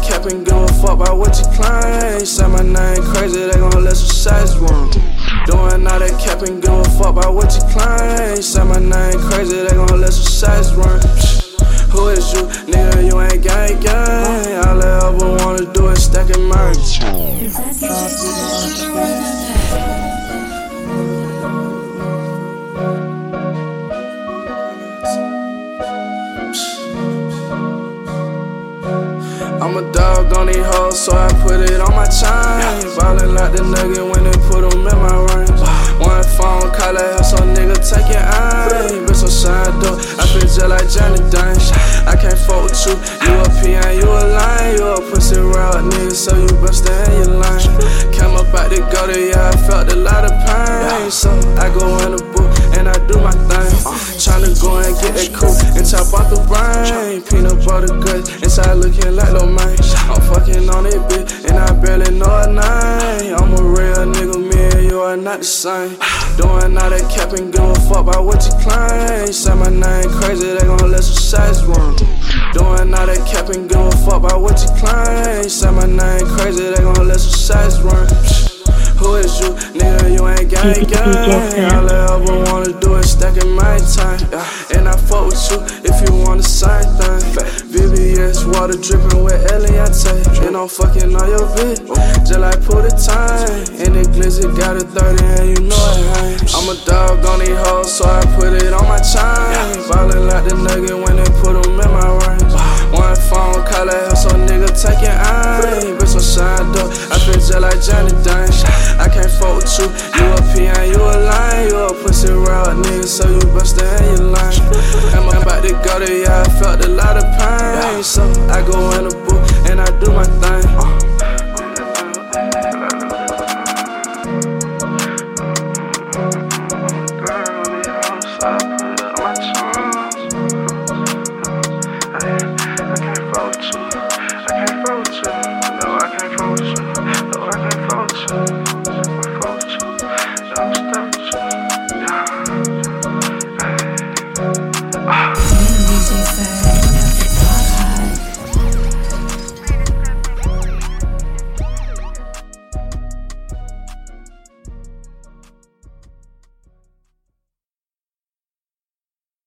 cap and give a fuck about what you claim. Say my name crazy, they gon' let some shots run. Doing all that cap and give a fuck about what you claim. Say my name crazy, they gon' let some shots run. Who is you? Nigga, you ain't gang gang. All I ever wanna do is stack and merch. I'm a dog on these hoes, so I put it on my chain. Ballin' like the nugget when they put them in my range. One phone call that so nigga take your aim. Bitch, I'm signed up, I feel just like Johnny Dang. I can't fuck with you, you a PN, you a line. You a pussy route nigga, so you best stay in your line. Came up out the gutter, yeah, I felt a lot of pain. So I go in the booth and I do my thing. Tryna go and get that coupe and chop off the brain. Peanut butter guts inside looking like no man. I'm fucking on it, bitch, and I barely know her name. I'm a real nigga, me and you are not the same. Doing all that cap and give a fuck about what you claim. Say my name crazy, they gon' let some shots run. Doing all that cap and give a fuck about what you claim. Say my name crazy, they gon' let some shots run. Who is you? Nigga, you ain't gang gang. All I ever wanna do is stack in my time. And I fuck with you if you want the same thing. VVS, water dripping with Eliante. And I'm fucking on your bitch, just like put the time. And the glizzy got a 30 and you know it ain't. I'm a dog on these hoes, so I put it on my chain. Ballin' like the nugget when they put them in my range. One phone call that so nigga take your aim. Bitch, I'm signed up, I feel just like Johnny Dang. I can't fuck with you, you a PN, you a line. You a pussy route nigga, so you best stay in your line. I'm about to go to, yeah, I felt a lot of pain. So I go in the booth and I do my thing.